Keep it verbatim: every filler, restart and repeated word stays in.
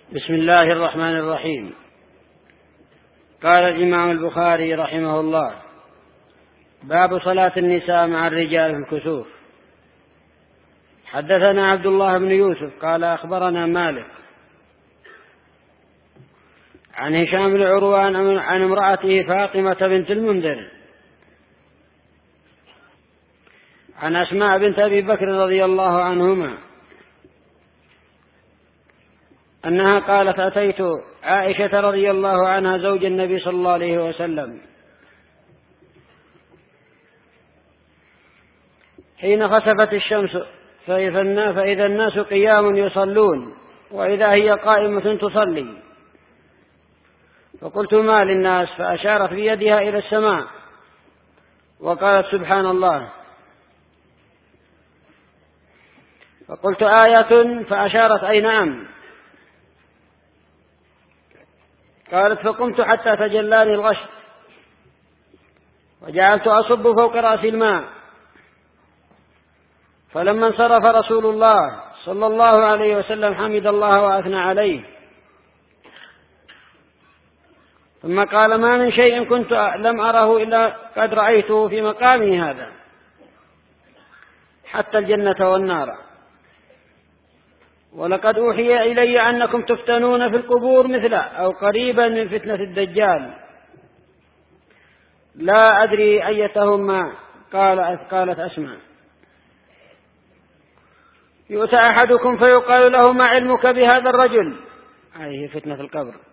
بسم الله الرحمن الرحيم. قال الإمام البخاري رحمه الله: باب صلاة النساء مع الرجال في الكسوف. حدثنا عبد الله بن يوسف قال أخبرنا مالك عن هشام بن عروان عن امرأته فاطمة بنت المنذر عن أسماء بنت أبي بكر رضي الله عنهما أنها قالت: أتيت عائشة رضي الله عنها زوج النبي صلى الله عليه وسلم حين خسفت الشمس فإذا الناس قيام يصلون وإذا هي قائمة تصلي، فقلت: ما للناس؟ فأشارت بيدها إلى السماء وقالت: سبحان الله. فقلت: آية؟ فأشارت: أي نعم. قالت: فقمت حتى تجلاني الغش وجعلت أصب فوق رأسي الماء، فلما انصرف رسول الله صلى الله عليه وسلم حمد الله وأثنى عليه، ثم قال: ما من شيء كنت لم أره إلا قد رأيته في مقامي هذا، حتى الجنة والنار، ولقد أوحي إلي أنكم تفتنون في القبور مثله أو قريبا من فتنة الدجال، لا أدري أيتهما. قال قالت أسماء: يؤتى أحدكم فيقال له: ما علمك بهذا الرجل؟ هذه فتنة القبر.